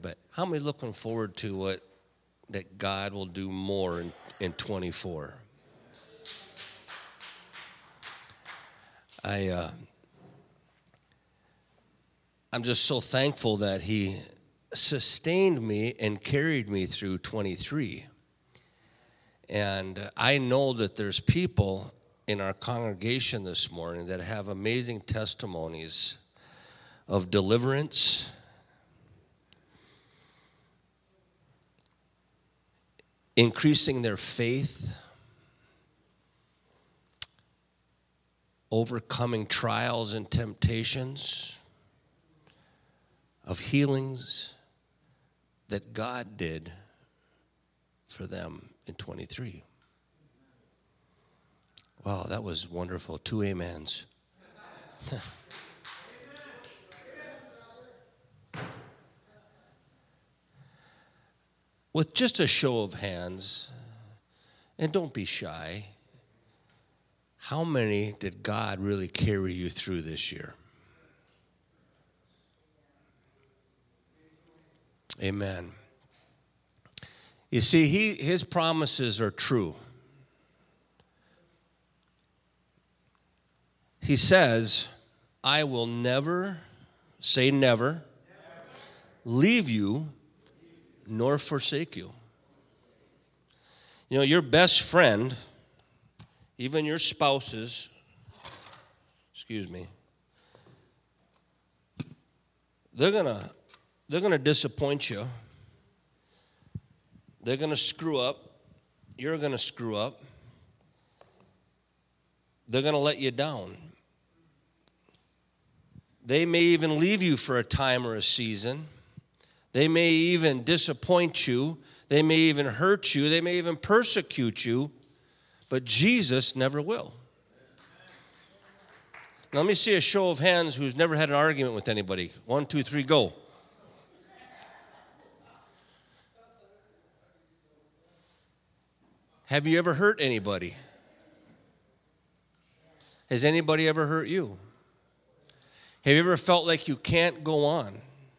but how many looking forward to that God will do more in 24? I'm just so thankful that he sustained me and carried me through 23. And I know that there's people in our congregation this morning that have amazing testimonies of deliverance, increasing their faith, overcoming trials and temptations, of healings that God did for them in 23. Wow, that was wonderful. 2 amens. With just a show of hands, and don't be shy, how many did God really carry you through this year? Amen. You see, his promises are true. He says, I will never, say never, leave you nor forsake you. You know, your best friend, even your spouses, they're gonna disappoint you. They're gonna screw up. You're gonna screw up. They're gonna let you down. They may even leave you for a time or a season. They may even disappoint you. They may even hurt you. They may even persecute you. But Jesus never will. Now, let me see a show of hands who's never had an argument with anybody. 1, 2, 3, go. Have you ever hurt anybody? Has anybody ever hurt you? Have you ever felt like you can't go on?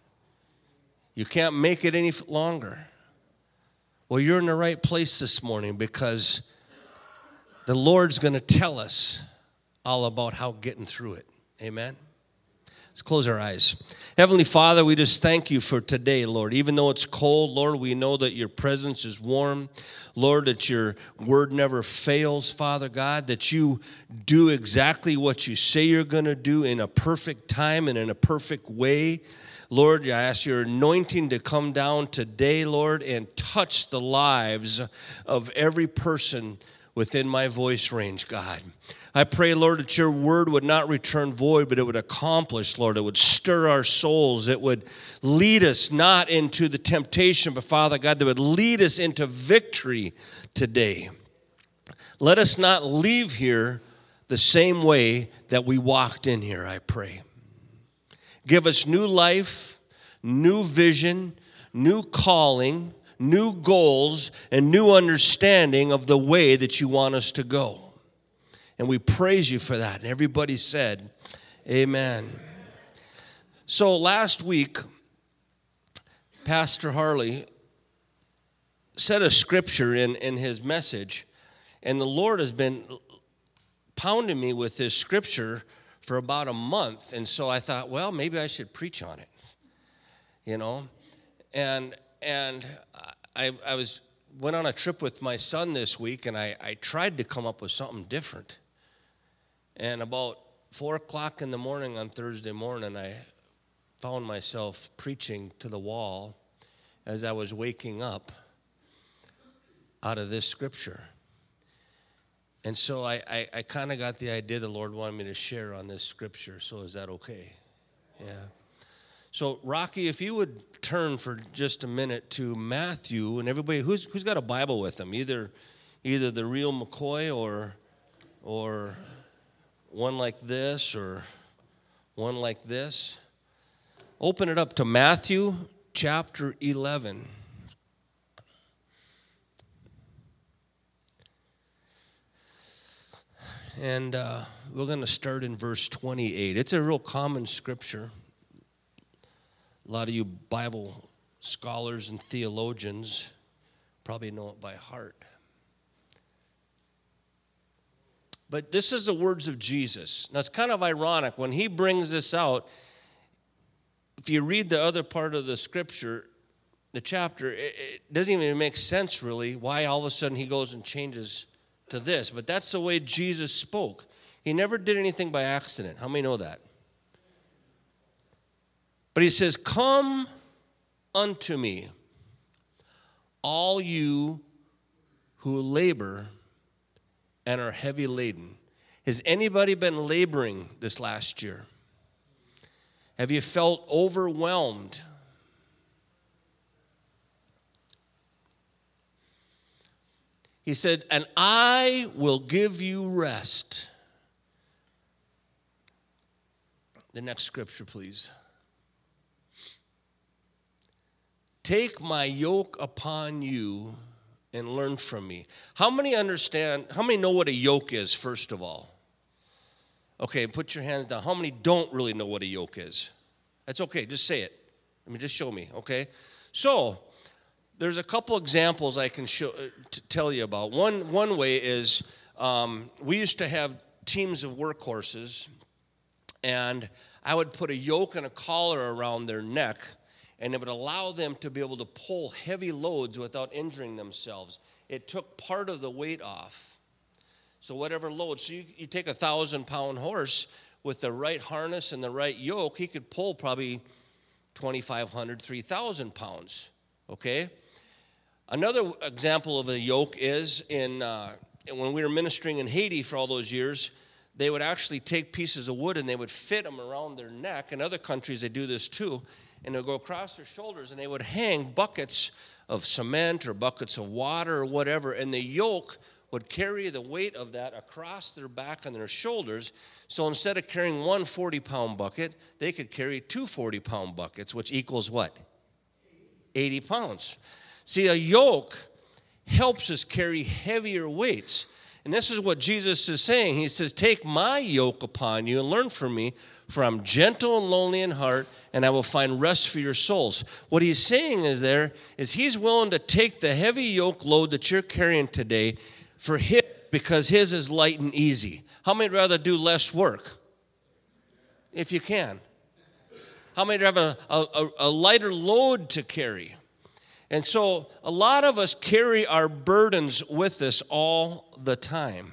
You can't make it any longer? Well, you're in the right place this morning because the Lord's going to tell us all about how getting through it. Amen? Let's close our eyes. Heavenly Father, we just thank you for today, Lord. Even though it's cold, Lord, we know that your presence is warm. Lord, that your word never fails, Father God, that you do exactly what you say you're going to do in a perfect time and in a perfect way. Lord, I ask your anointing to come down today, Lord, and touch the lives of every person within my voice range, God. I pray, Lord, that your word would not return void, but it would accomplish, Lord. It would stir our souls. It would lead us not into the temptation, but, Father God, that would lead us into victory today. Let us not leave here the same way that we walked in here, I pray. Give us new life, new vision, new calling, new goals, and new understanding of the way that you want us to go. And we praise you for that. And everybody said, amen. So last week, Pastor Harley said a scripture in his message, and the Lord has been pounding me with this scripture for about a month. And so I thought, well, maybe I should preach on it, you know. And I went on a trip with my son this week, and I tried to come up with something different. And about 4 o'clock in the morning on Thursday morning, I found myself preaching to the wall as I was waking up out of this scripture. And so I kind of got the idea the Lord wanted me to share on this scripture. So is that okay? Yeah. So, Rocky, if you would turn for just a minute to Matthew, and everybody, who's got a Bible with them? Either the real McCoy or one like this or one like this. Open it up to Matthew chapter 11. And we're going to start in verse 28. It's a real common scripture. A lot of you Bible scholars and theologians probably know it by heart. But this is the words of Jesus. Now, it's kind of ironic. When he brings this out, if you read the other part of the scripture, the chapter, it doesn't even make sense, really, why all of a sudden he goes and changes to this. But that's the way Jesus spoke. He never did anything by accident. How many know that? But he says, "Come unto me, all you who labor and are heavy laden." Has anybody been laboring this last year? Have you felt overwhelmed? He said, "And I will give you rest." The next scripture, please. "Take my yoke upon you and learn from me." How many understand, how many know what a yoke is, first of all? Okay, put your hands down. How many don't really know what a yoke is? That's okay, just say it. I mean, just show me, okay? So, there's a couple examples I can tell you about. One way is we used to have teams of workhorses, and I would put a yoke and a collar around their neck, and it would allow them to be able to pull heavy loads without injuring themselves. It took part of the weight off. So whatever load, so you take a 1,000-pound horse with the right harness and the right yoke, he could pull probably 2,500, 3,000 pounds, okay? Another example of a yoke is when we were ministering in Haiti for all those years, they would actually take pieces of wood and they would fit them around their neck. In other countries, they do this too. And they would go across their shoulders and they would hang buckets of cement or buckets of water or whatever, and the yoke would carry the weight of that across their back and their shoulders. So instead of carrying one 40-pound bucket, they could carry two 40-pound buckets, which equals what? 80 pounds. See, a yoke helps us carry heavier weights. And this is what Jesus is saying. He says, "Take my yoke upon you and learn from me, for I'm gentle and lowly in heart, and I will find rest for your souls." What he's saying is he's willing to take the heavy yoke load that you're carrying today for him, because his is light and easy. How many would rather do less work? If you can. How many would have a lighter load to carry? And so a lot of us carry our burdens with us all the time.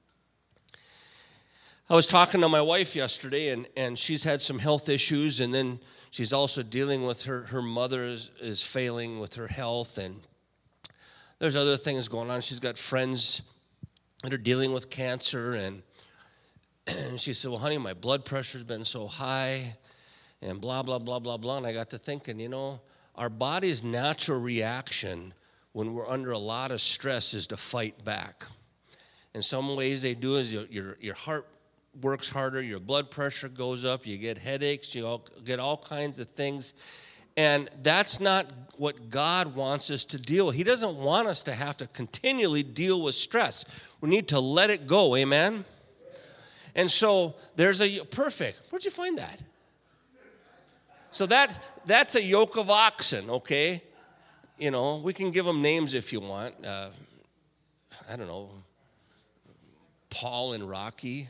I was talking to my wife yesterday, and she's had some health issues, and then she's also dealing with her mother is failing with her health, and there's other things going on. She's got friends that are dealing with cancer, and she said, "Well, honey, my blood pressure's been so high," and blah, blah, blah, blah, blah. And I got to thinking, our body's natural reaction when we're under a lot of stress is to fight back. In some ways they do is your heart works harder, your blood pressure goes up, you get headaches, you get all kinds of things. And that's not what God wants us to deal with. He doesn't want us to have to continually deal with stress. We need to let it go, amen? And so there's perfect. Where'd you find that? So that's a yoke of oxen, okay? We can give them names if you want. I don't know, Paul and Rocky.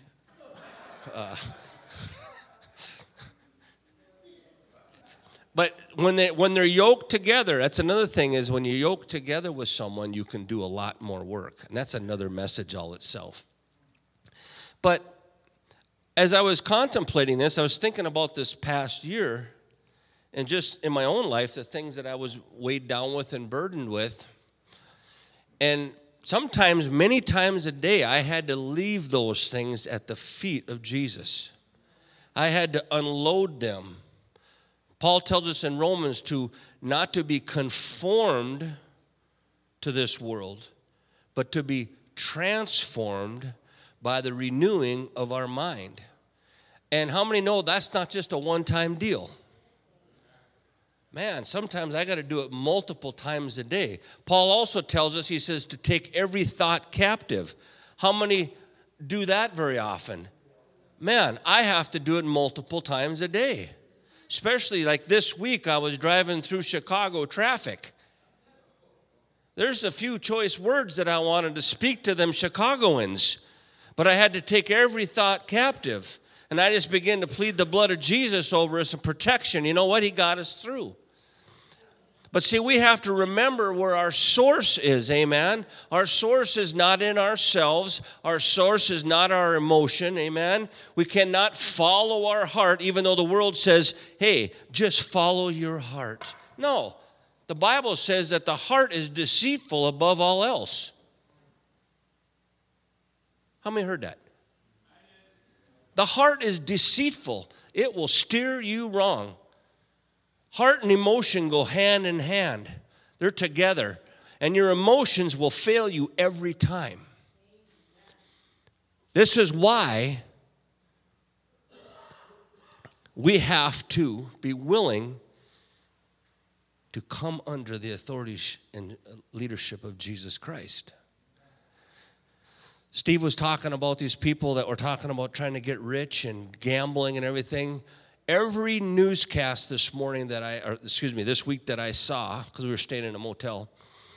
But when they're yoked together, that's another thing, is when you yoke together with someone, you can do a lot more work. And that's another message all itself. But as I was contemplating this, I was thinking about this past year, and just in my own life, the things that I was weighed down with and burdened with. And sometimes, many times a day, I had to leave those things at the feet of Jesus. I had to unload them. Paul tells us in Romans not to be conformed to this world, but to be transformed by the renewing of our mind. And how many know that's not just a one-time deal? Man, sometimes I got to do it multiple times a day. Paul also tells us, he says, to take every thought captive. How many do that very often? Man, I have to do it multiple times a day. Especially like this week, I was driving through Chicago traffic. There's a few choice words that I wanted to speak to them Chicagoans, but I had to take every thought captive. And I just began to plead the blood of Jesus over us and protection. You know what? He got us through. But see, we have to remember where our source is, amen? Our source is not in ourselves. Our source is not our emotion, amen? We cannot follow our heart, even though the world says, hey, just follow your heart. No, the Bible says that the heart is deceitful above all else. How many heard that? The heart is deceitful. It will steer you wrong. Heart and emotion go hand in hand. They're together. And your emotions will fail you every time. This is why we have to be willing to come under the authority and leadership of Jesus Christ. Steve was talking about these people that were talking about trying to get rich and gambling and everything. Every newscast this morning this week that I saw, because we were staying in a motel,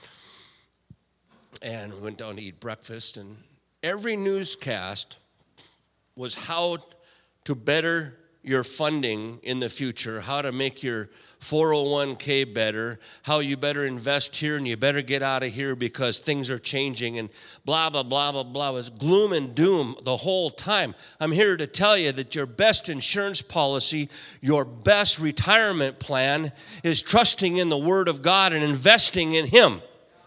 and we went down to eat breakfast, and every newscast was how to better your funding in the future, how to make your 401k better, how you better invest here and you better get out of here because things are changing and blah, blah, blah, blah, blah. It was gloom and doom the whole time. I'm here to tell you that your best insurance policy, your best retirement plan is trusting in the Word of God and investing in Him.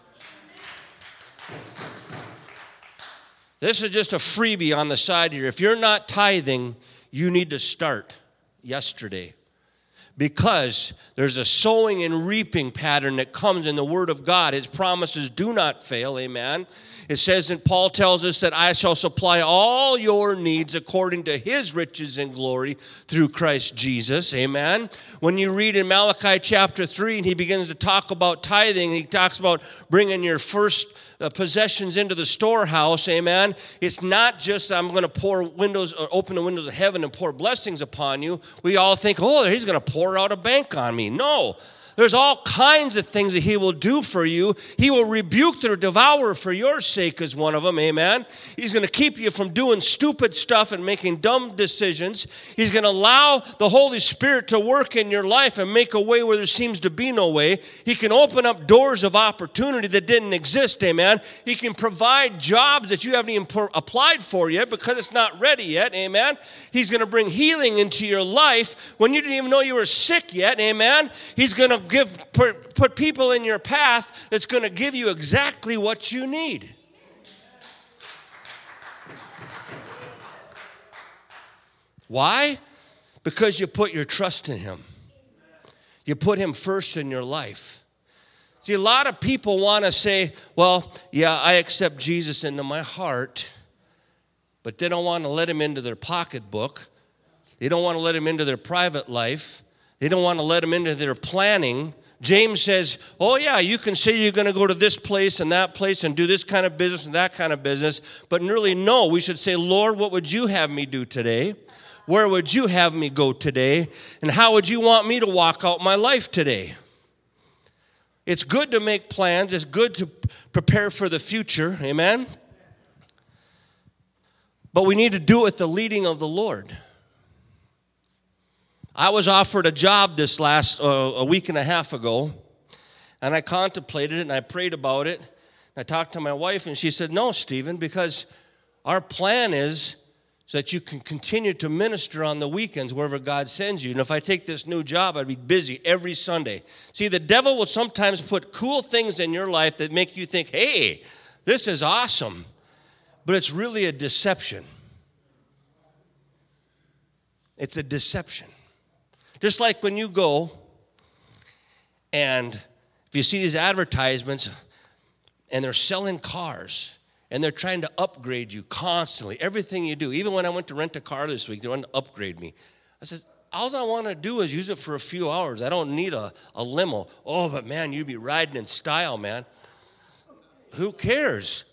This is just a freebie on the side here. If you're not tithing, you need to start yesterday. Because there's a sowing and reaping pattern that comes in the Word of God. His promises do not fail, amen. It says, and Paul tells us that I shall supply all your needs according to His riches and glory through Christ Jesus, amen. When you read in Malachi chapter 3, and he begins to talk about tithing, he talks about bringing your first possessions into the storehouse, amen. It's not just I'm going to open the windows of heaven and pour blessings upon you. We all think, oh, he's going to pour out a bank on me. No. There's all kinds of things that He will do for you. He will rebuke the devourer for your sake is one of them, amen. He's going to keep you from doing stupid stuff and making dumb decisions. He's going to allow the Holy Spirit to work in your life and make a way where there seems to be no way. He can open up doors of opportunity that didn't exist, amen. He can provide jobs that you haven't even applied for yet because it's not ready yet, amen. He's going to bring healing into your life when you didn't even know you were sick yet, amen. He's going to put people in your path that's going to give you exactly what you need. Why? Because you put your trust in Him. You put Him first in your life. See, a lot of people want to say, well, yeah, I accept Jesus into my heart, but they don't want to let Him into their pocketbook. They don't want to let Him into their private life. They don't want to let Him into their planning. James says, oh yeah, you can say you're going to go to this place and that place and do this kind of business and that kind of business, but really no, we should say, Lord, what would you have me do today? Where would you have me go today? And how would you want me to walk out my life today? It's good to make plans. It's good to prepare for the future, amen? But we need to do it with the leading of the Lord. I was offered a job this last a week and a half ago, and I contemplated it, and I prayed about it. I talked to my wife, and she said, no, Stephen, because our plan is so that you can continue to minister on the weekends wherever God sends you. And if I take this new job, I'd be busy every Sunday. See, the devil will sometimes put cool things in your life that make you think, hey, this is awesome. But it's really a deception. It's a deception. Just like when you go and if you see these advertisements and they're selling cars and they're trying to upgrade you constantly, everything you do. Even when I went to rent a car this week, they wanted to upgrade me. I said, all I want to do is use it for a few hours. I don't need a limo. Oh, but man, you'd be riding in style, man. Who cares?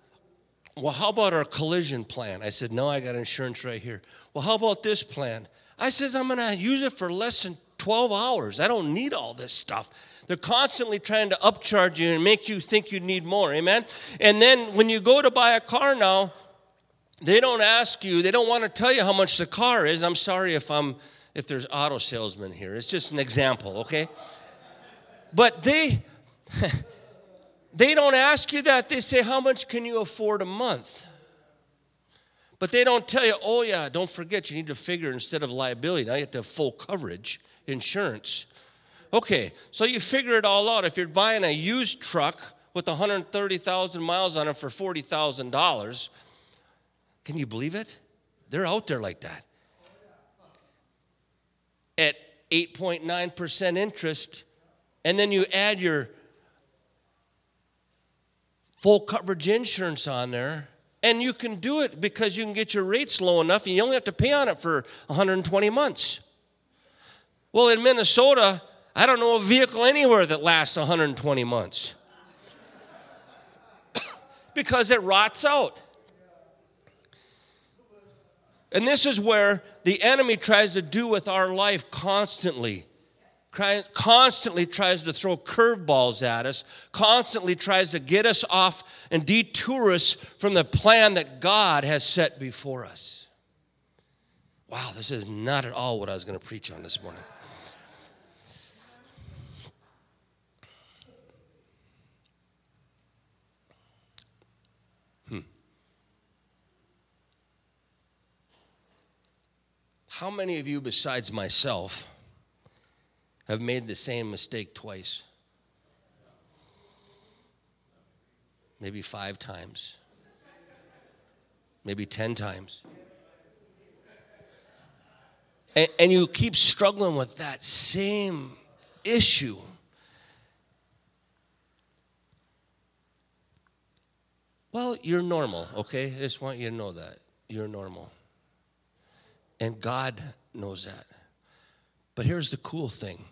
Well, how about our collision plan? I said, no, I got insurance right here. Well, how about this plan? I says, I'm going to use it for less than 12 hours. I don't need all this stuff. They're constantly trying to upcharge you and make you think you need more. Amen? And then when you go to buy a car now, they don't ask you, they don't want to tell you how much the car is. I'm sorry if there's auto salesmen here. It's just an example, okay? But they don't ask you that. They say, how much can you afford a month? But they don't tell you, oh yeah, don't forget, you need to figure instead of liability, now you have to have full coverage, insurance. Okay, so you figure it all out. If you're buying a used truck with 130,000 miles on it for $40,000, can you believe it? They're out there like that. At 8.9% interest, and then you add your full coverage insurance on there, and you can do it because you can get your rates low enough, and you only have to pay on it for 120 months. Well, in Minnesota, I don't know a vehicle anywhere that lasts 120 months because it rots out. And this is where the enemy tries to do with our life constantly. Constantly tries to throw curveballs at us, constantly tries to get us off and detour us from the plan that God has set before us. Wow, this is not at all what I was going to preach on this morning. How many of you besides myself have made the same mistake twice? Maybe 5 times. Maybe 10 times. And you keep struggling with that same issue. Well, you're normal, okay? I just want you to know that. You're normal. And God knows that. But here's the cool thing.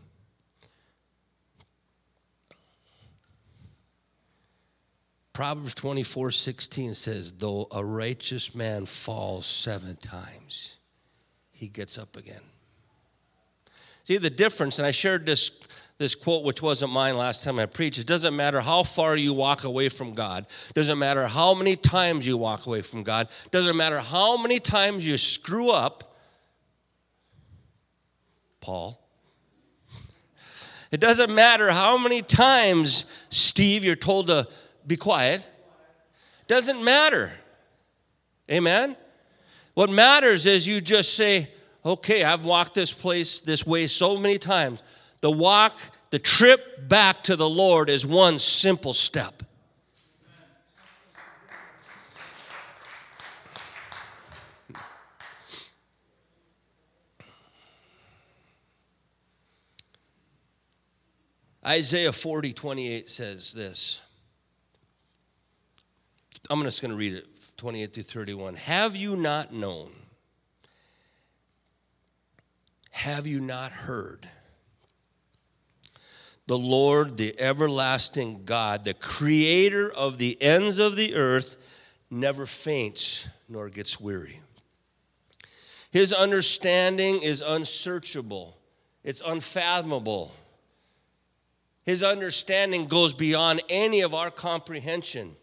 Proverbs 24:16 says, though a righteous man falls 7 times, he gets up again. See the difference, and I shared this quote, which wasn't mine last time I preached. It doesn't matter how far you walk away from God. It doesn't matter how many times you walk away from God. It doesn't matter how many times you screw up, Paul. It doesn't matter how many times, Steve, you're told to be quiet. It doesn't matter. Amen? What matters is you just say, okay, I've walked this way so many times. The trip back to the Lord is one simple step. Isaiah 40:28 says this. I'm just going to read it, 28 through 31. Have you not known? Have you not heard? The Lord, the everlasting God, the creator of the ends of the earth, never faints nor gets weary. His understanding is unsearchable. It's unfathomable. His understanding goes beyond any of our comprehension.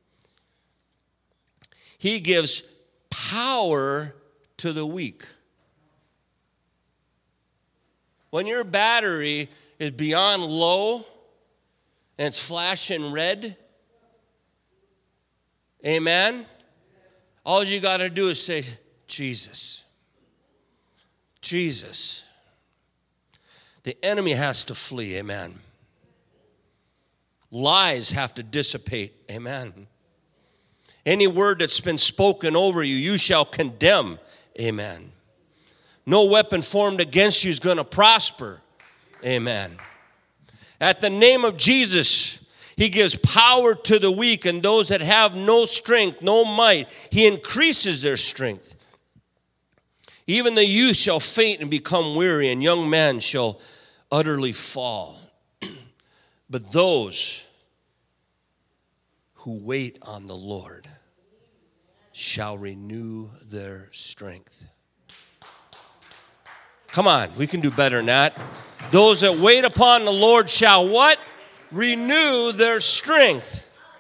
He gives power to the weak. When your battery is beyond low and it's flashing red, amen? All you got to do is say, Jesus. Jesus. The enemy has to flee, amen. Lies have to dissipate, amen. Any word that's been spoken over you, you shall condemn, amen. No weapon formed against you is going to prosper, amen. At the name of Jesus, he gives power to the weak, and those that have no strength, no might, he increases their strength. Even the youth shall faint and become weary, and young men shall utterly fall. But those who wait on the Lord shall renew their strength. Come on, we can do better than that. Those that wait upon the Lord shall what? Renew their strength.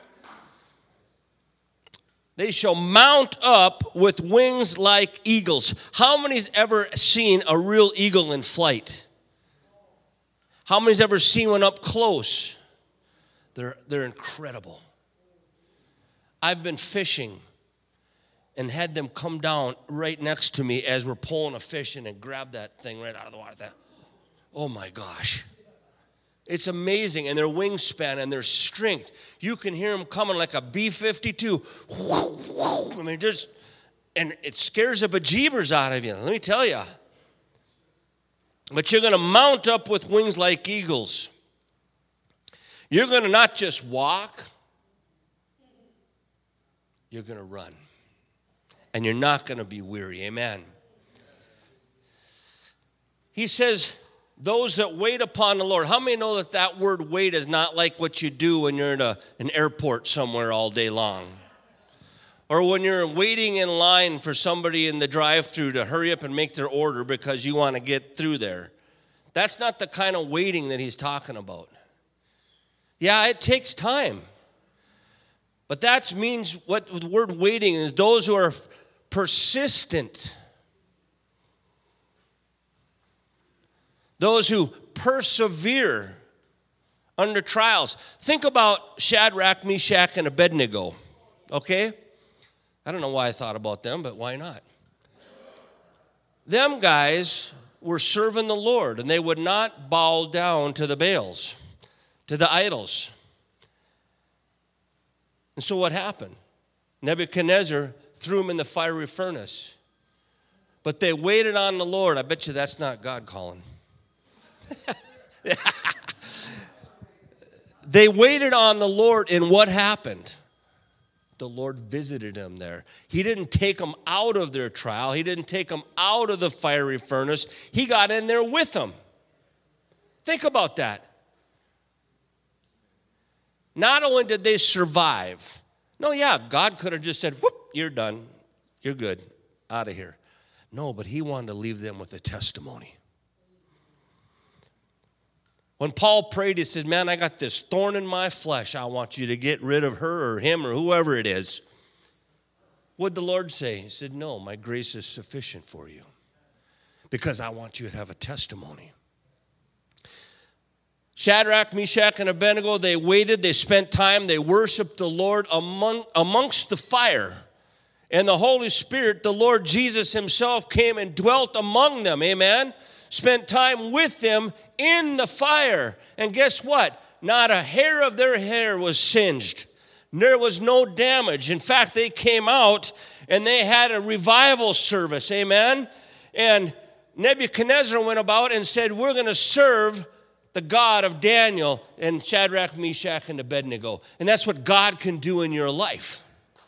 They shall mount up with wings like eagles. How many's ever seen a real eagle in flight? How many's ever seen one up close? They're incredible. I've been fishing and had them come down right next to me as we're pulling a fish in and grab that thing right out of the water. Oh my gosh. It's amazing, and their wingspan and their strength. You can hear them coming like a B-52. I mean, and it scares the bejeebers out of you, let me tell you. But you're going to mount up with wings like eagles. You're going to not just walk, you're going to run. And you're not going to be weary, amen. He says, those that wait upon the Lord. How many know that that word wait is not like what you do when you're in an airport somewhere all day long? Or when you're waiting in line for somebody in the drive-thru to hurry up and make their order because you want to get through there. That's not the kind of waiting that he's talking about. Yeah, it takes time. But that means what the word waiting is those who are persistent. Those who persevere under trials. Think about Shadrach, Meshach, and Abednego, okay? I don't know why I thought about them, but why not? Them guys were serving the Lord, and they would not bow down to the Baals, to the idols. And so what happened? Nebuchadnezzar threw them in the fiery furnace. But they waited on the Lord. I bet you that's not God calling. They waited on the Lord, and what happened? The Lord visited them there. He didn't take them out of their trial. He didn't take them out of the fiery furnace. He got in there with them. Think about that. Not only did they survive. No, yeah, God could have just said, whoop, you're done. You're good. Out of here. No, but he wanted to leave them with a testimony. When Paul prayed, he said, man, I got this thorn in my flesh. I want you to get rid of her or him or whoever it is. What did the Lord say? He said, no, my grace is sufficient for you because I want you to have a testimony. Shadrach, Meshach, and Abednego, they waited, they spent time, they worshiped the Lord amongst the fire. And the Holy Spirit, the Lord Jesus himself, came and dwelt among them, amen? Spent time with them in the fire. And guess what? Not a hair of their hair was singed. There was no damage. In fact, they came out and they had a revival service, amen? And Nebuchadnezzar went about and said, we're going to serve the God of Daniel and Shadrach, Meshach, and Abednego. And that's what God can do in your life.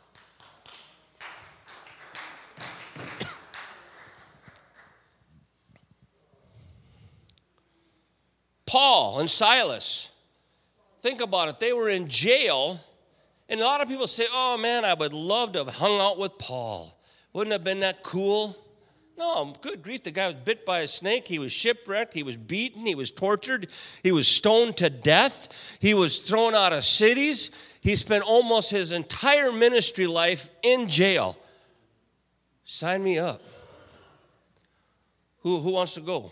Paul and Silas, think about it. They were in jail, and a lot of people say, oh, man, I would love to have hung out with Paul. Wouldn't it have been that cool? No, good grief, the guy was bit by a snake. He was shipwrecked. He was beaten. He was tortured. He was stoned to death. He was thrown out of cities. He spent almost his entire ministry life in jail. Sign me up. Who wants to go?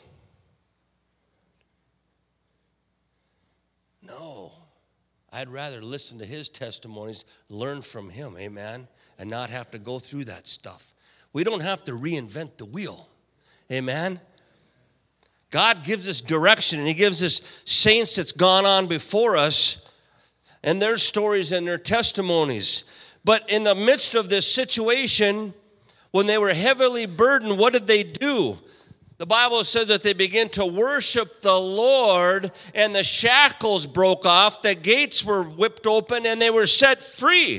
No. I'd rather listen to his testimonies, learn from him, amen, and not have to go through that stuff. We don't have to reinvent the wheel, amen. God gives us direction, and he gives us saints that's gone on before us, and their stories and their testimonies. But in the midst of this situation, when they were heavily burdened, what did they do? The Bible says that they began to worship the Lord, and the shackles broke off, the gates were whipped open, and they were set free.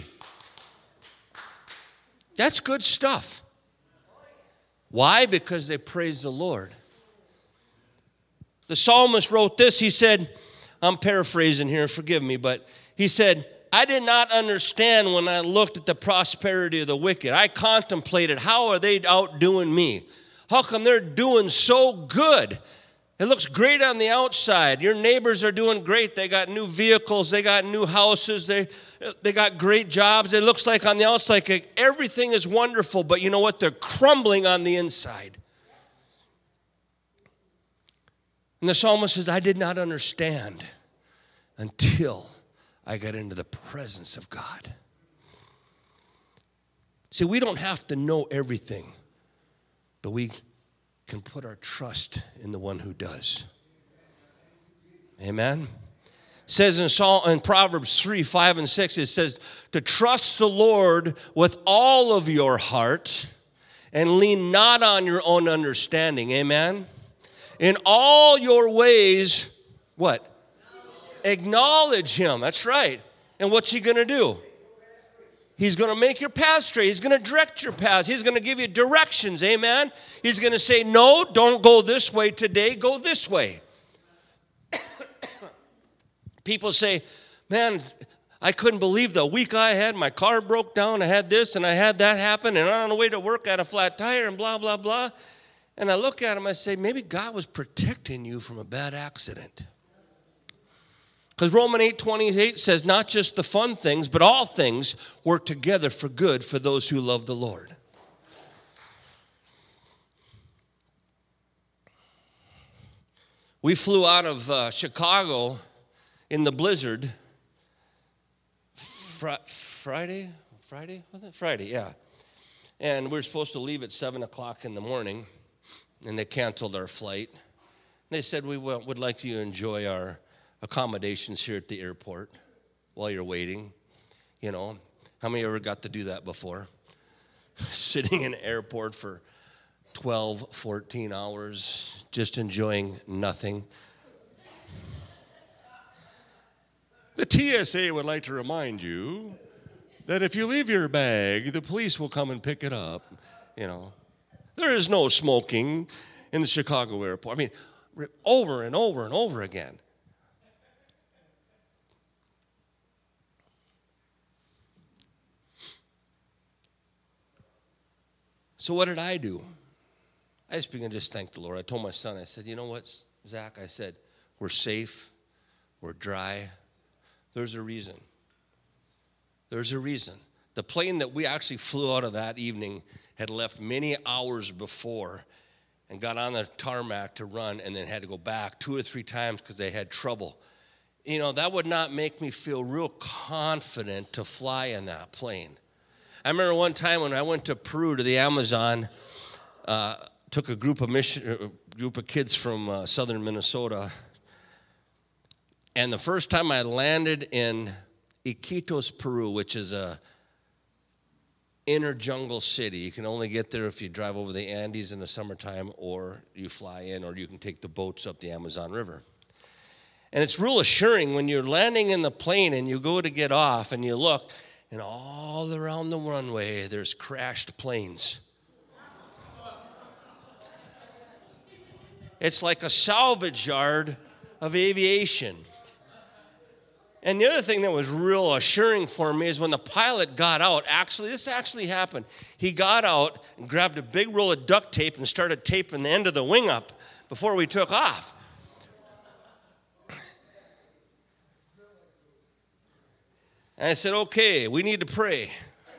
That's good stuff. Why? Because they praised the Lord. The psalmist wrote this. He said, I'm paraphrasing here, forgive me, but he said, I did not understand when I looked at the prosperity of the wicked. I contemplated, how are they outdoing me? How come they're doing so good? It looks great on the outside. Your neighbors are doing great. They got new vehicles. They got new houses. They got great jobs. It looks like on the outside, like everything is wonderful. But you know what? They're crumbling on the inside. And the psalmist says, I did not understand until I got into the presence of God. See, we don't have to know everything, but we can put our trust in the one who does. Amen? It says in Proverbs 3, 5, and 6, it says, to trust the Lord with all of your heart and lean not on your own understanding. Amen? In all your ways, what? Acknowledge him. That's right. And what's he going to do? He's going to make your path straight. He's going to direct your path. He's going to give you directions. Amen? He's going to say, no, don't go this way today. Go this way. People say, man, I couldn't believe the week I had. My car broke down. I had this and I had that happen. And on the way to work, I had a flat tire and blah, blah, blah. And I look at him, I say, maybe God was protecting you from a bad accident. Because Romans 8:28 says, not just the fun things, but all things work together for good for those who love the Lord. We flew out of Chicago in the blizzard Friday? Wasn't it Friday? Yeah. And we were supposed to leave at 7 o'clock in the morning, and they canceled our flight. They said, we would like you to enjoy our accommodations here at the airport while you're waiting. You know, how many ever got to do that before? Sitting in an airport for 12, 14 hours, just enjoying nothing. The TSA would like to remind you that if you leave your bag, the police will come and pick it up. You know, there is no smoking in the Chicago airport. I mean, over and over and over again. So what did I do? I just began to just thank the Lord. I told my son, I said, you know what, Zach? I said, we're safe. We're dry. There's a reason. There's a reason. The plane that we actually flew out of that evening had left many hours before and got on the tarmac to run and then had to go back 2 or 3 times because they had trouble. You know, that would not make me feel real confident to fly in that plane. I remember one time when I went to Peru to the Amazon, took a group of kids from southern Minnesota, and the first time I landed in Iquitos, Peru, which is a inner jungle city. You can only get there if you drive over the Andes in the summertime, or you fly in, or you can take the boats up the Amazon River. And it's real assuring when you're landing in the plane and you go to get off and you look, and all around the runway, there's crashed planes. It's like a salvage yard of aviation. And the other thing that was real assuring for me is when the pilot got out, this actually happened. He got out and grabbed a big roll of duct tape and started taping the end of the wing up before we took off. And I said, okay, we need to pray.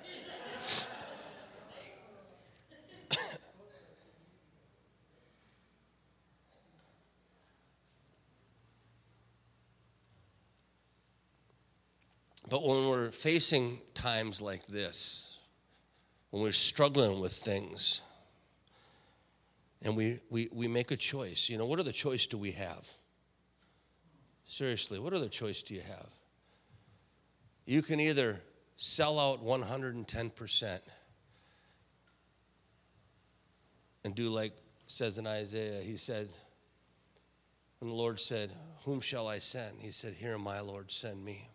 But when we're facing times like this, when we're struggling with things, and we make a choice, you know, what other choice do we have? Seriously, what other choice do you have? You can either sell out 110% and do like it says in Isaiah. He said, when the Lord said, whom shall I send? He said, here am I, Lord, send me.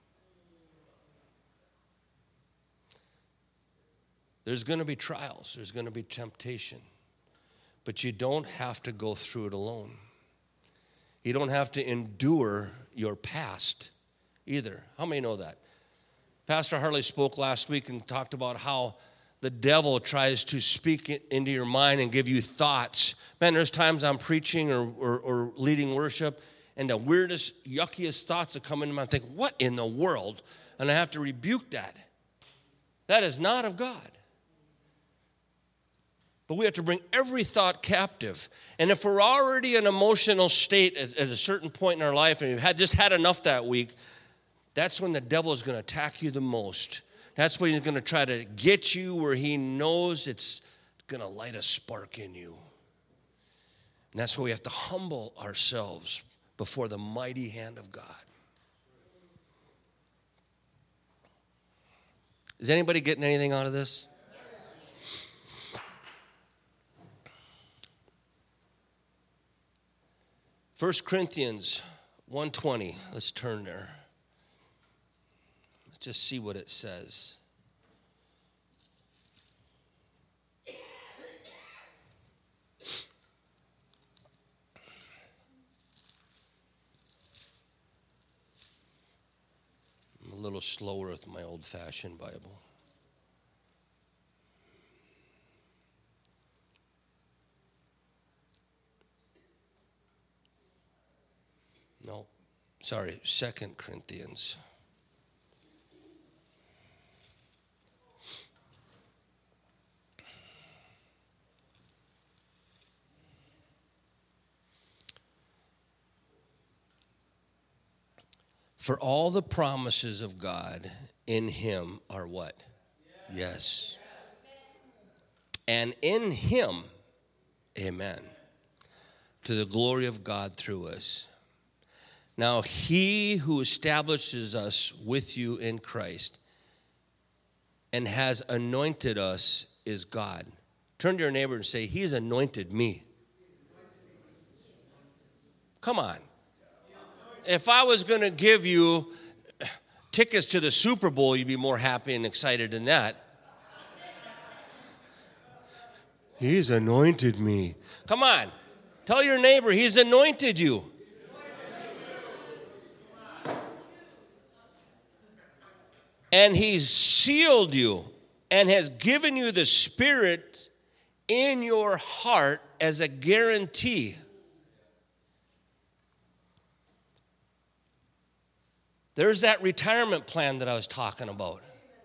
There's going to be trials. There's going to be temptation. But you don't have to go through it alone. You don't have to endure your past either. How many know that? Pastor Harley spoke last week and talked about how the devil tries to speak it into your mind and give you thoughts. Man, there's times I'm preaching or leading worship, and the weirdest, yuckiest thoughts that come into my mind. I think, what in the world? And I have to rebuke that. That is not of God. But we have to bring every thought captive. And if we're already in an emotional state at a certain point in our life, and you've just had enough that week, that's when the devil is going to attack you the most. That's when he's going to try to get you where he knows it's going to light a spark in you. And that's why we have to humble ourselves before the mighty hand of God. Is anybody getting anything out of this? 1 Corinthians 1:20. Let's turn there. Let's just see what it says. I'm a little slower with my old-fashioned Bible. No, sorry, 2 Corinthians. For all the promises of God in him are what? Yes. And in him, amen, to the glory of God through us. Now, he who establishes us with you in Christ and has anointed us is God. Turn to your neighbor and say, he's anointed me. Come on. If I was going to give you tickets to the Super Bowl, you'd be more happy and excited than that. He's anointed me. Come on. Tell your neighbor, he's anointed you. And he's sealed you and has given you the Spirit in your heart as a guarantee. There's that retirement plan that I was talking about.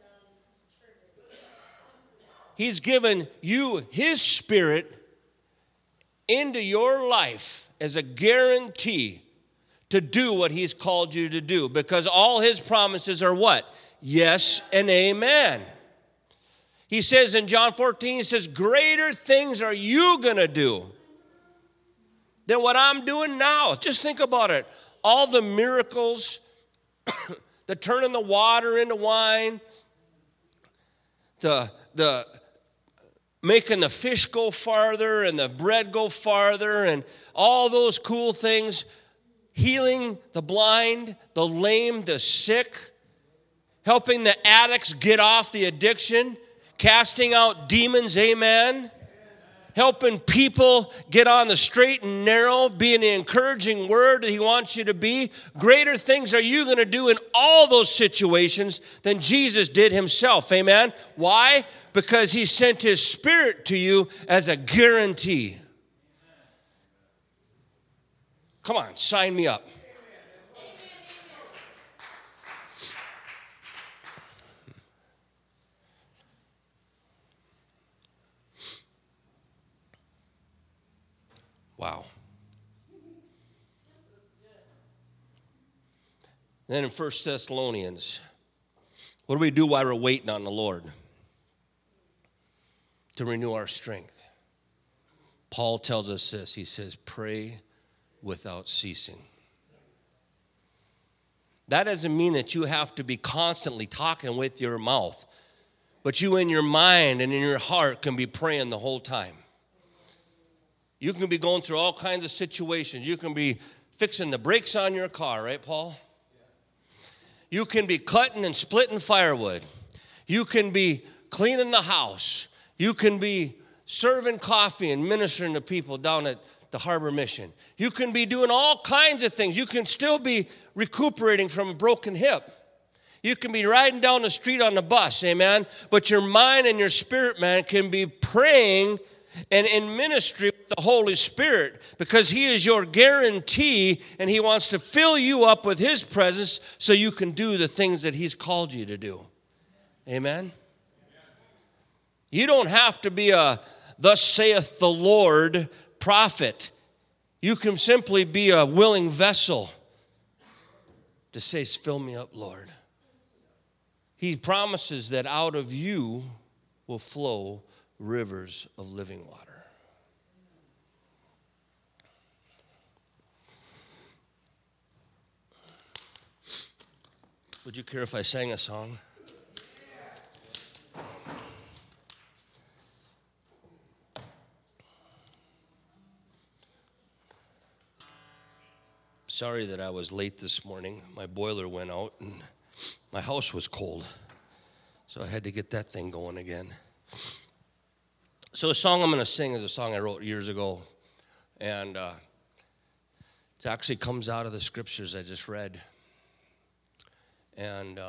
He's given you his Spirit into your life as a guarantee to do what he's called you to do, because all his promises are what? Yes and amen. He says in John 14, he says, greater things are you going to do than what I'm doing now. Just think about it. All the miracles, the turning the water into wine, the making the fish go farther and the bread go farther, and all those cool things, healing the blind, the lame, the sick, helping the addicts get off the addiction, casting out demons, amen. Helping people get on the straight and narrow, being the encouraging word that he wants you to be. Greater things are you going to do in all those situations than Jesus did himself, amen. Why? Because he sent his Spirit to you as a guarantee. Come on, sign me up. Wow. Then in 1 Thessalonians, what do we do while we're waiting on the Lord? To renew our strength. Paul tells us this. He says, pray without ceasing. That doesn't mean that you have to be constantly talking with your mouth, but you in your mind and in your heart can be praying the whole time. You can be going through all kinds of situations. You can be fixing the brakes on your car, right, Paul? You can be cutting and splitting firewood. You can be cleaning the house. You can be serving coffee and ministering to people down at the Harbor Mission. You can be doing all kinds of things. You can still be recuperating from a broken hip. You can be riding down the street on the bus, amen, but your mind and your spirit, man, can be praying and in ministry with the Holy Spirit, because He is your guarantee, and He wants to fill you up with His presence so you can do the things that He's called you to do. Amen? You don't have to be a "thus saith the Lord" prophet. You can simply be a willing vessel to say, "Fill me up, Lord." He promises that out of you will flow rivers of living water. Would you care if I sang a song? Sorry that I was late this morning. My boiler went out and my house was cold, so I had to get that thing going again. So a song I'm going to sing is a song I wrote years ago, and it actually comes out of the scriptures I just read. And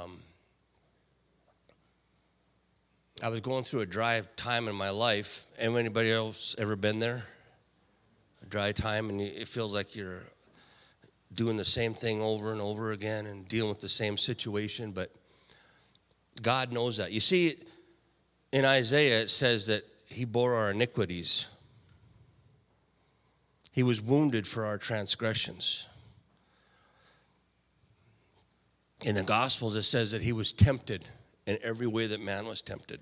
I was going through a dry time in my life. Anybody else ever been there? A dry time, and it feels like you're doing the same thing over and over again and dealing with the same situation, but God knows that. You see, in Isaiah, it says that He bore our iniquities. He was wounded for our transgressions. In the Gospels, it says that He was tempted in every way that man was tempted.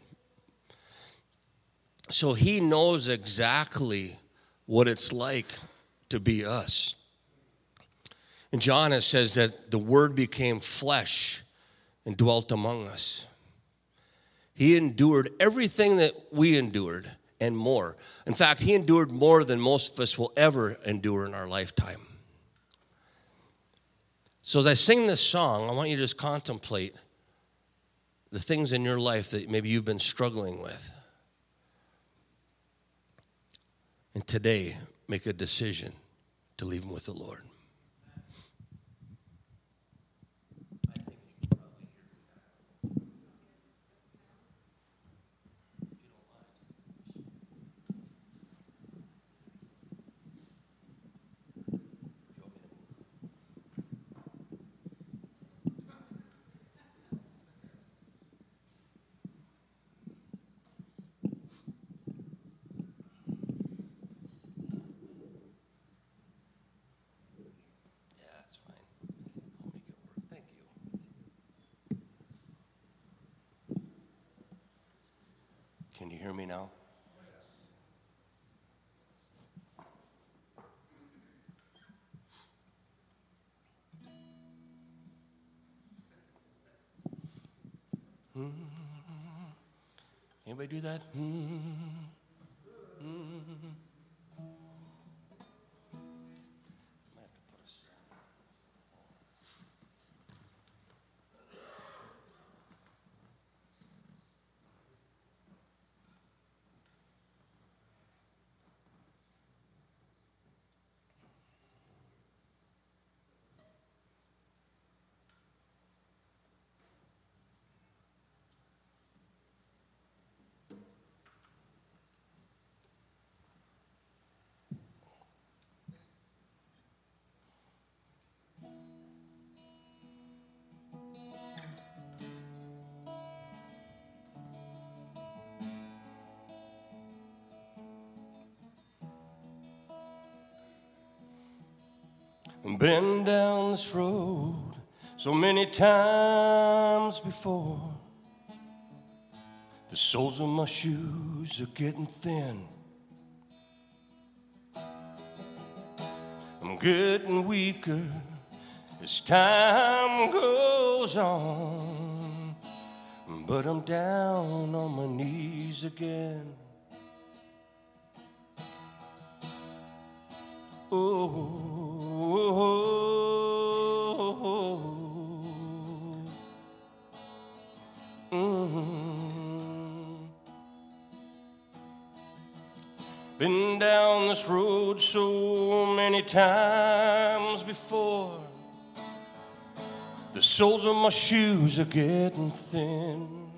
So He knows exactly what it's like to be us. In John, it says that the Word became flesh and dwelt among us. He endured everything that we endured and more. In fact, He endured more than most of us will ever endure in our lifetime. So as I sing this song, I want you to just contemplate the things in your life that maybe you've been struggling with. And today, make a decision to leave them with the Lord. Can you hear me now? Anybody do that? Been down this road so many times before. The soles of my shoes are getting thin. I'm getting weaker as time goes on, but I'm down on my knees again. Been down this road so many times before. The soles of my shoes are getting thin.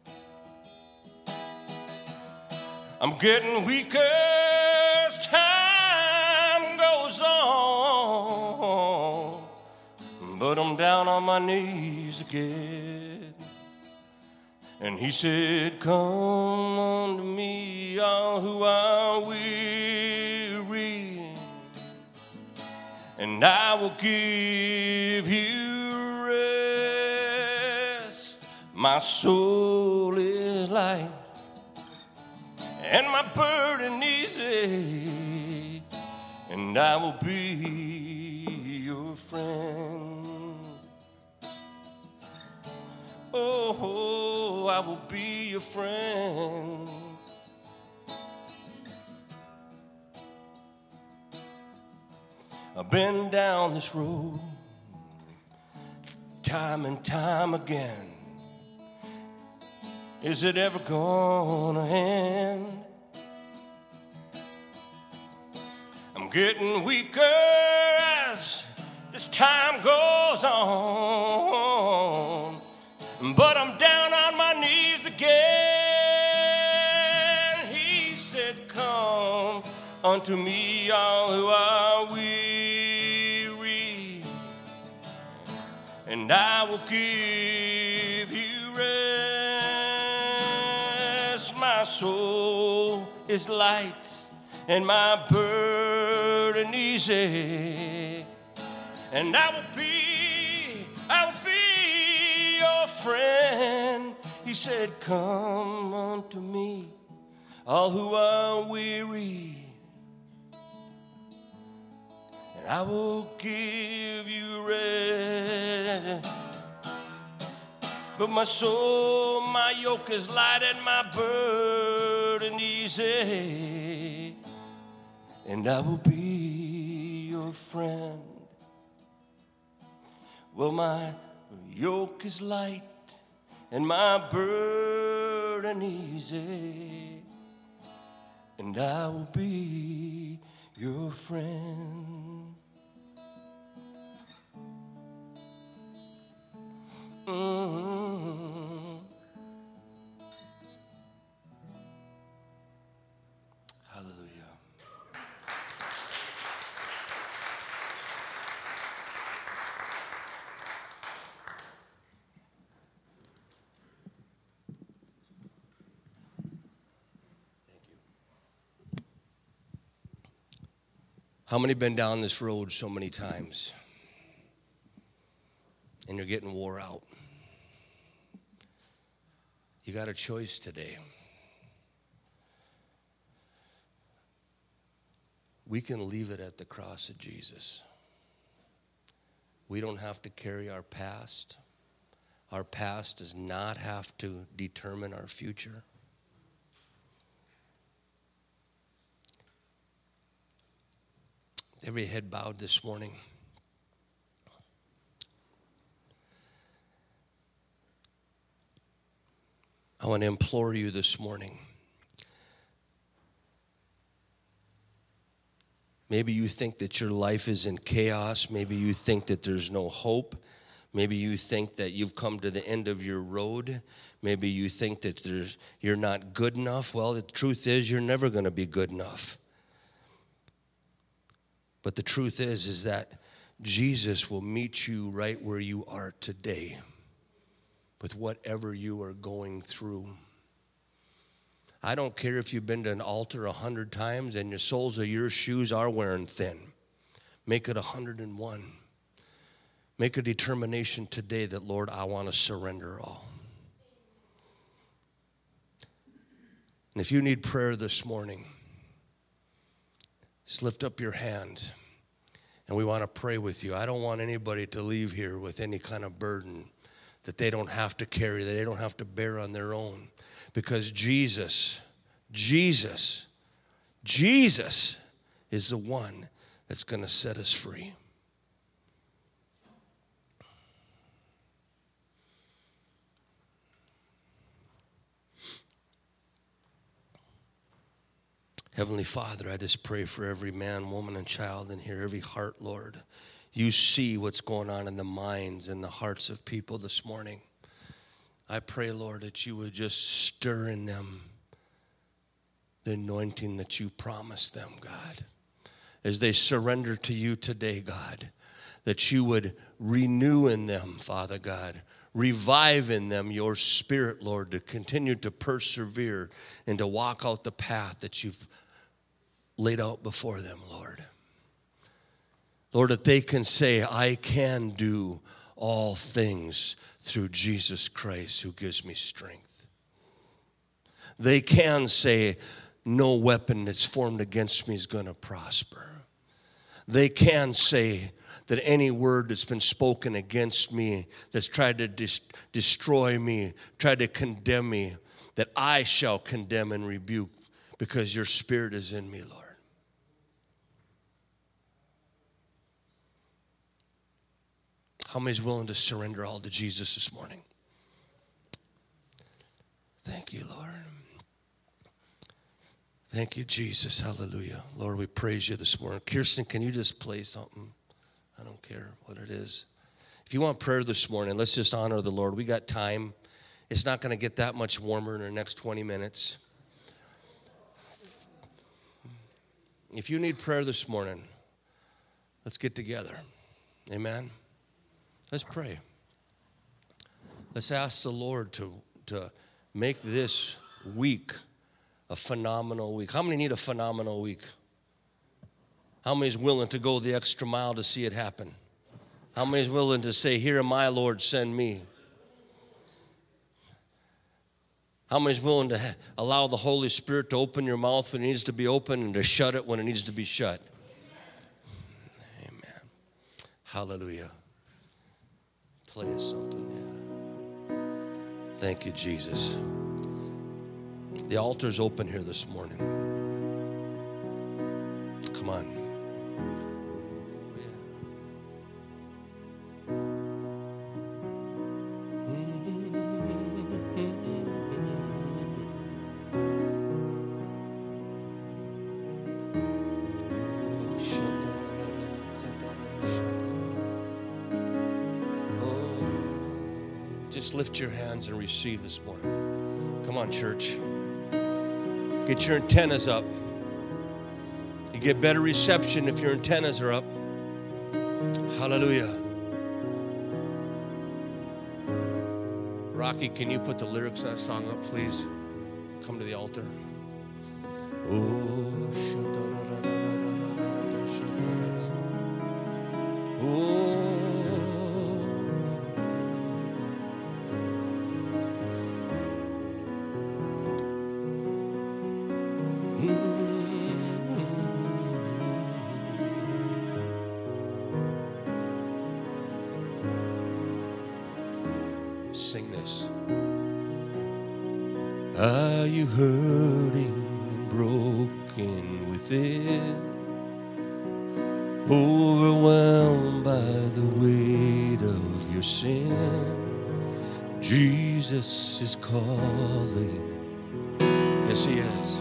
I'm getting weaker as time goes on, but I'm down on my knees again. And he said, come unto me, all who are weary, and I will give you rest. My soul is light, and my burden easy, and I will be your friend. Oh, I will be your friend. I've been down this road time and time again. Is it ever gonna end? I'm getting weaker as this time goes on, but I'm down on my knees again. He said, come unto me, all who are weary, and I will give you rest. My soul is light, and my burden easy, and I will be your friend. He said, come unto me, all who are weary, and I will give you rest. But my soul, my yoke is light, and my burden easy, and I will be your friend. Well, my yoke is light, and my burden easy, and I will be your friend. Mm-hmm. Hallelujah. How many been down this road so many times and you're getting wore out? You got a choice today. We can leave it at the cross of Jesus. We don't have to carry our past. Our past does not have to determine our future. Every head bowed this morning. I want to implore you this morning. Maybe you think that your life is in chaos. Maybe you think that there's no hope. Maybe you think that you've come to the end of your road. Maybe you think that you're not good enough. Well, the truth is you're never going to be good enough. But the truth is that Jesus will meet you right where you are today with whatever you are going through. I don't care if you've been to an altar 100 times and your soles of your shoes are wearing thin. Make it 101. Make a determination today that, Lord, I want to surrender all. And if you need prayer this morning, just lift up your hand, and we want to pray with you. I don't want anybody to leave here with any kind of burden that they don't have to carry, that they don't have to bear on their own. Because Jesus is the one that's going to set us free. Heavenly Father, I just pray for every man, woman, and child in here, every heart, Lord. You see what's going on in the minds and the hearts of people this morning. I pray, Lord, that you would just stir in them the anointing that you promised them, God. As they surrender to you today, God, that you would renew in them, Father God, revive in them your spirit, Lord, to continue to persevere and to walk out the path that you've laid out before them, Lord. Lord, that they can say, I can do all things through Jesus Christ who gives me strength. They can say, no weapon that's formed against me is going to prosper. They can say that any word that's been spoken against me, that's tried to destroy me, tried to condemn me, that I shall condemn and rebuke because your spirit is in me, Lord. How many is willing to surrender all to Jesus this morning? Thank you, Lord. Thank you, Jesus. Hallelujah. Lord, we praise you this morning. Kirsten, can you just play something? I don't care what it is. If you want prayer this morning, let's just honor the Lord. We got time. It's not going to get that much warmer in the next 20 minutes. If you need prayer this morning, let's get together. Amen. Let's pray. Let's ask the Lord to make this week a phenomenal week. How many need a phenomenal week? How many is willing to go the extra mile to see it happen? How many is willing to say, here am I, Lord, send me? How many is willing to allow the Holy Spirit to open your mouth when it needs to be open and to shut it when it needs to be shut? Amen. Hallelujah. Play us something, yeah. Thank you, Jesus. The altar's open here this morning. Come on. Just lift your hands and receive this morning. Come on, church. Get your antennas up. You get better reception if your antennas are up. Hallelujah. Rocky, can you put the lyrics of that song up, please? Come to the altar. Sing this. Are you hurting and broken within? Overwhelmed by the weight of your sin? Jesus is calling. Yes, he is.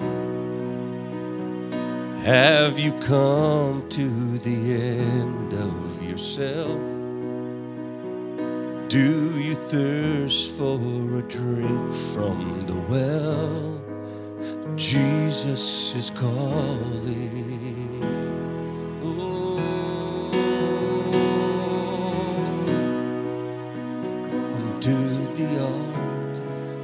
Have you come to the end of yourself? Do you thirst for a drink from the well? Jesus is calling. Oh, come to the altar.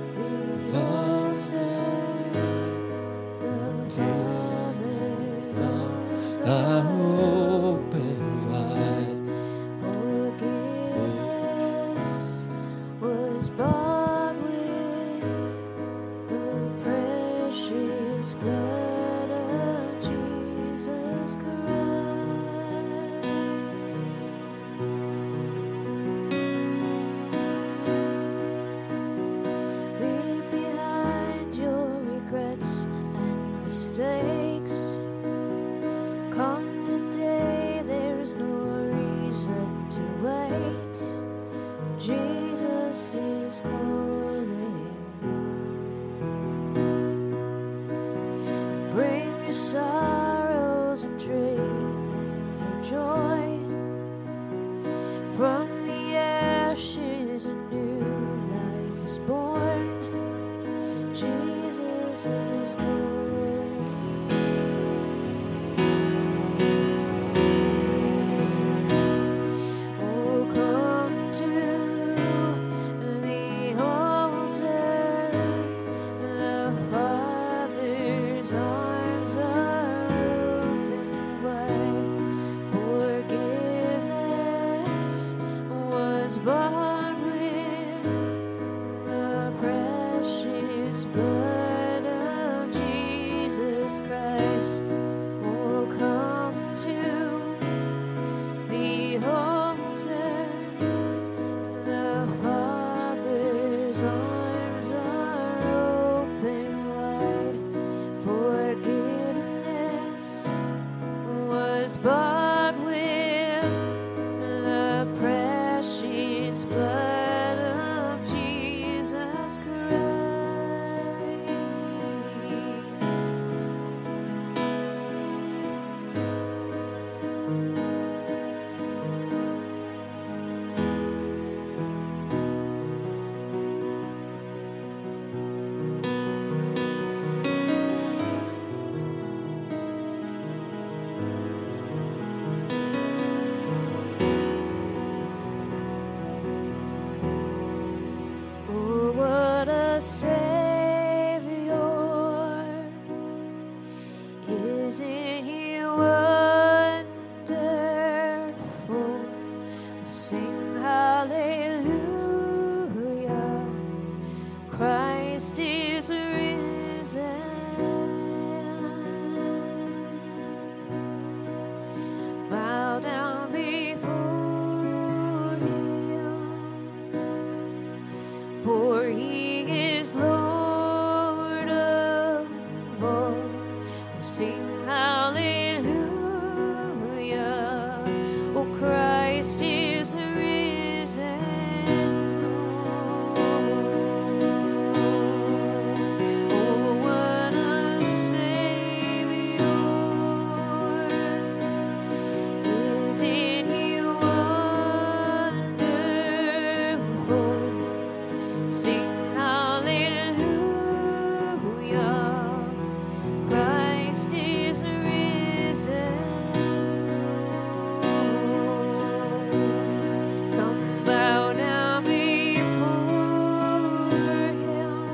The Father's arms are open wide. Bought with the precious blood of Jesus Christ. Leave behind your regrets and mistakes. Come today, there is no reason to wait. Jesus is calling. Bring your sorrows and trade them for joy. Isn't He wonderful? Sing hallelujah. Christ is risen. Bow down before Him, for He is Lord of all. Sing hallelujah. Oh, Christ is risen. Oh, what a Savior. Isn't He wonderful? Sing hallelujah. Christ is risen. Come bow down before Him,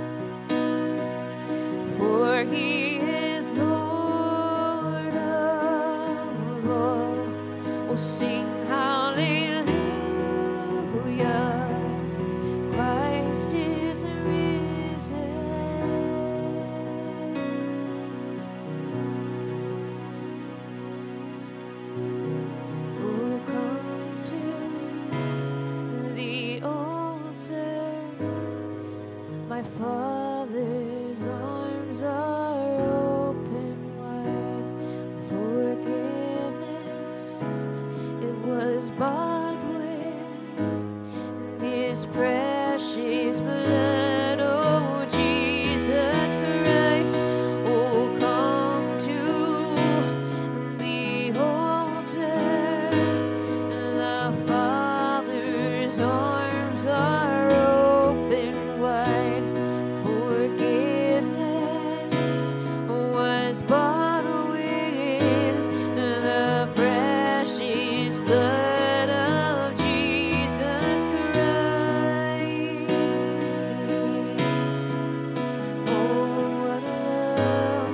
for He is Lord of all. Oh, sing hallelujah. Christ is risen. Oh, come to the altar. My Father's arms are open wide. Forgiveness, it was bought with His precious blood. Oh, Jesus Christ. Oh, come to the altar. The Father's arms are open wide. Forgiveness was bought with the precious blood of Jesus Christ. Oh, what a love.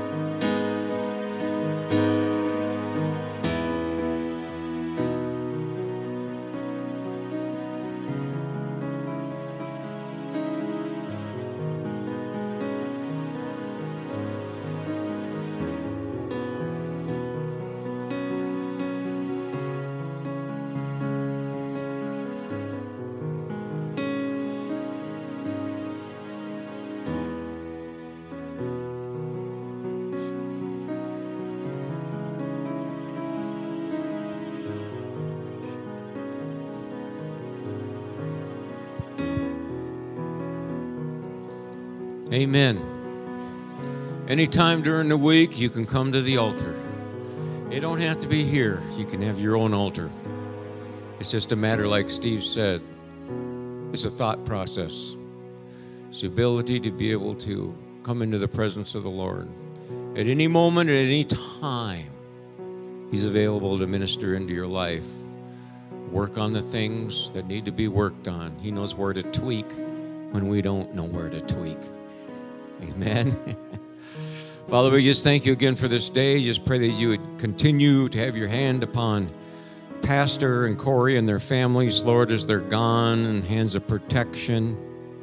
Amen. Anytime during the week, you can come to the altar. You don't have to be here. You can have your own altar. It's just a matter, like Steve said, it's a thought process. It's the ability to be able to come into the presence of the Lord. At any moment, at any time, He's available to minister into your life. Work on the things that need to be worked on. He knows where to tweak when we don't know where to tweak. Amen. Father, we just thank you again for this day. Just pray that you would continue to have your hand upon Pastor and Corey and their families, Lord, as they're gone, and hands of protection.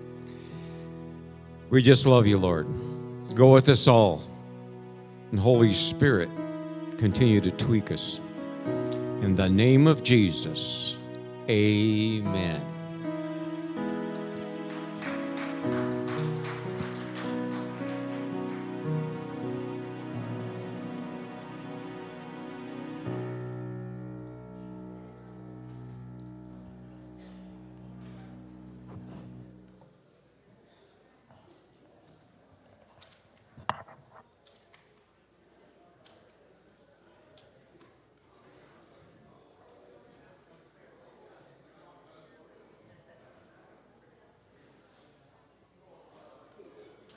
We just love you, Lord. Go with us all. And Holy Spirit, continue to tweak us. In the name of Jesus, amen.